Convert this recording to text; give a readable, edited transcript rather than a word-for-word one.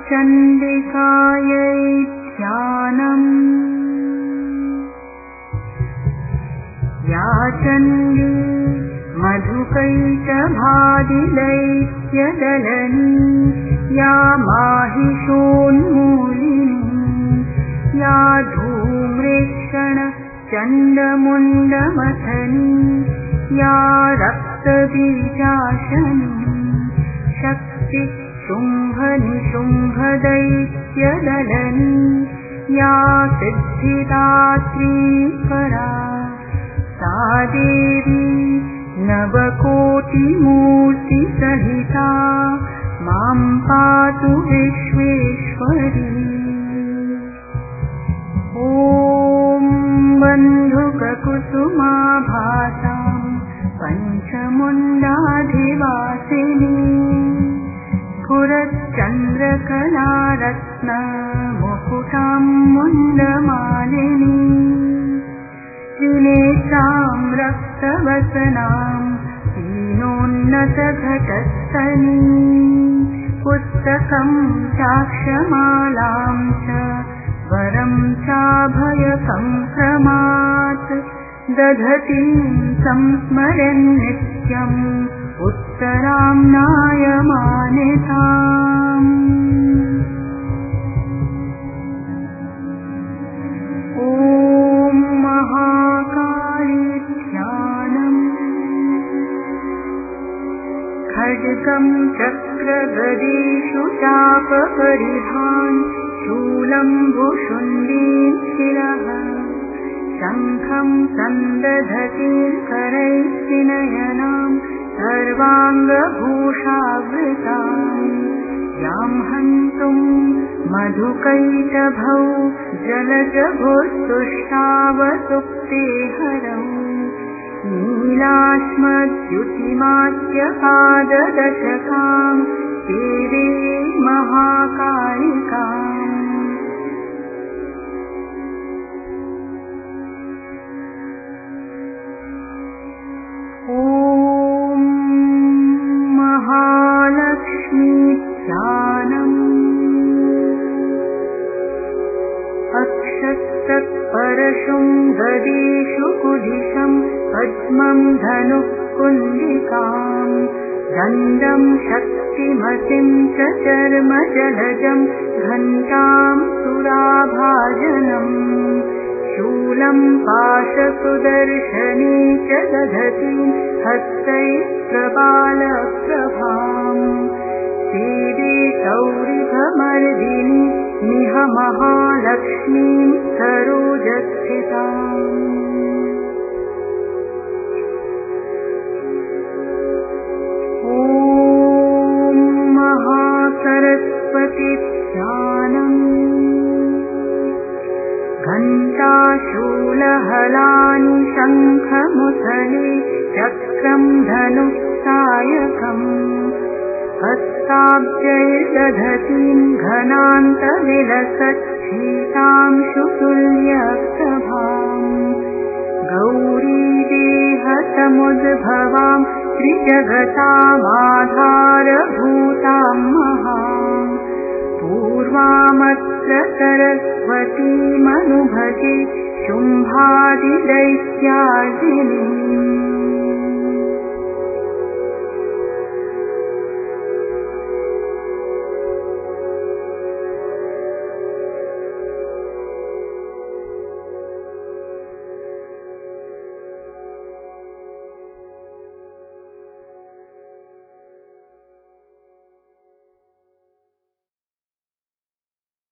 चण्डिकायै ध्यानम्। या चण्डी मधुकैटभादिदैत्यदलनी, या माहिषोन्मूलिनी, या धूम्रेक्षण चण्डमुण्डमथनी, या रक्तबीजाशनी, शक्ति शुम्भनिशुम्भदैत्यदलनी, या सिद्धिदात्री परा, सा देवी नवकोटिमूर्तिसहिता मां पातु विश्वेश्वरी। ॐ बन्धुककुसुमाभासां पञ्चमुण्डाधिवासिनी, स्फुरच्चन्द्रकलारत्नमुकुटां मुण्डमालिनी, त्रिनेत्रां रक्तवसनां दीनोन्नतघटस्थली, पुस्तकं चाक्षमालां च वरं चाभयसंक्रमात्, दधतीं संस्मरन् नित्यम् उत्तरां नायमानिताम्। ॐ महाकाली ध्यानम्। खड्गं चक्रगदेषु चापपरिधान्, शूलं भुशुण्डीं शिरः, शङ्खं सन्दधतीं करैश्चिनयनां सर्वाङ्गभूषावृताम्, यां हन्तुं मधुकैटभौ जलजभुस्तुष्टावसुप्ते हरौ, नीलाश्मद्युतिमात्यपाददशकां सेवे महाकालिकाम्। ॐ महालक्ष्मी ध्यानम्। अक्षस्तत्परशुं गदेषु कुदिशं, पद्मं धनुः कुण्डिकां, दण्डं शक्तिमतिं च चर्मजलजं, घण्टां सुराभाजनम्, शूलं पाशसुदर्शने च दधतीं हस्तैः प्रबालप्रभाम्, सेवे सौरिभमर्दिनी निह महालक्ष्मीं सरोजस्थिताम्। ॐ महासरस्वती ध्यानम्। घण्टाशूलहलानि शङ्खमुसले, चक्रं धनुः सायकम्, हस्ताब्जैर्दधतीं घनान्तविलसच्छीतांशुतुल्यप्रभाम्, गौरीदेहसमुद्भवां त्रिजगतामाधारभूतां महाम्, पूर्वामत्र सरस्वतीमनुभजे शुम्भादिदैत्यार्दिनीम्।